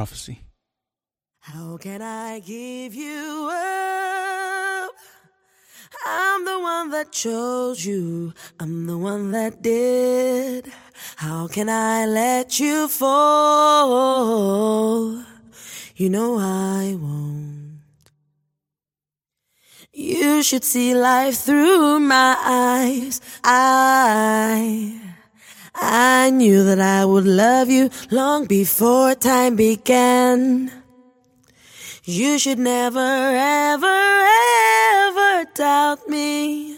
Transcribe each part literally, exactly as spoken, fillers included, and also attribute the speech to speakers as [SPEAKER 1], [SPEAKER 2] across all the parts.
[SPEAKER 1] prophecy.
[SPEAKER 2] How can I give you up? I'm the one that chose you. I'm the one that did. How can I let you fall? You know I won't. You should see life through my eyes. I, I knew that I would love you long before time began. You should never, ever, ever doubt me.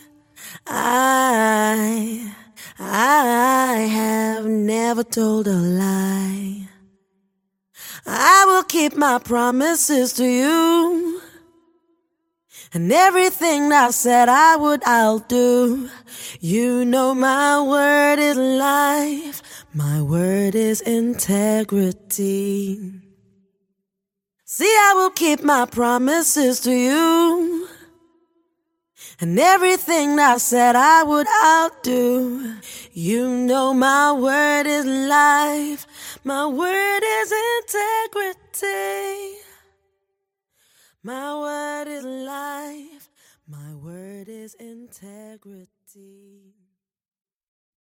[SPEAKER 2] I, I have never told a lie. I will keep my promises to you. And everything I said I would, I'll do. You know my word is life. My word is integrity. See, I will keep my promises to you. And everything I said I would, I'll do. You know my word is life. My word is integrity. My word is life. My word is integrity.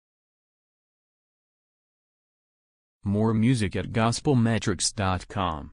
[SPEAKER 3] More music at gospel metrics dot com.